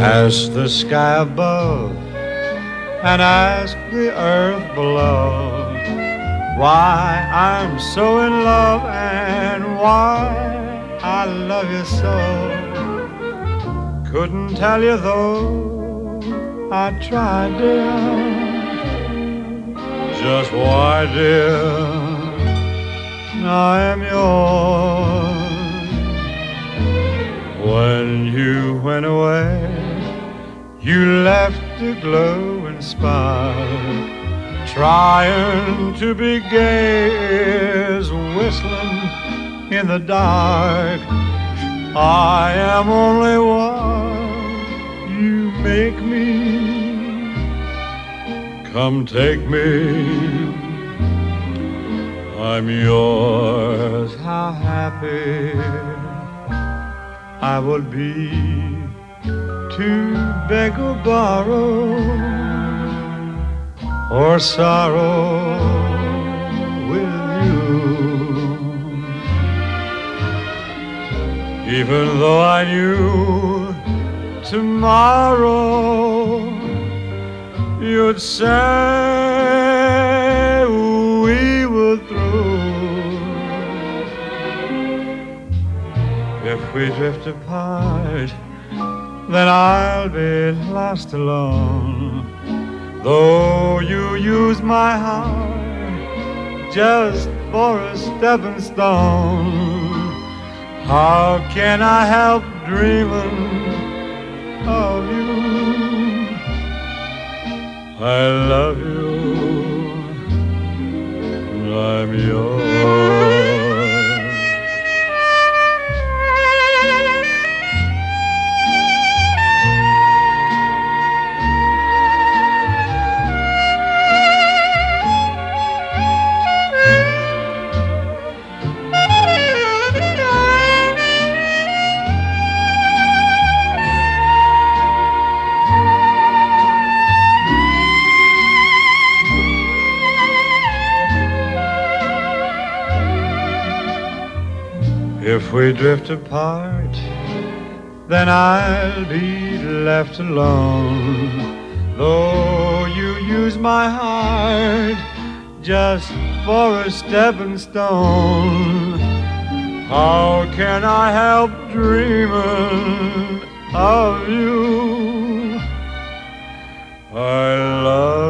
Ask the sky above and ask the earth below why I'm so in love and why I love you so. Couldn't tell you though I tried, dear. Just why, dear, I am yours. When you went away, you left a glowing spark, trying to be gay as whistling in the dark. I am only what you make me. Come take me, I'm yours. How happy I would be to beg or borrow or sorrow with you. Even though I knew tomorrow you'd say we were through. If we drift apart, then I'll be lost alone. Though you use my heart just for a stepping stone, how can I help dreaming of you? I love you, I'm yours. If we drift apart, then I'll be left alone. Though you use my heart just for a stepping stone, how can I help dreaming of you? I love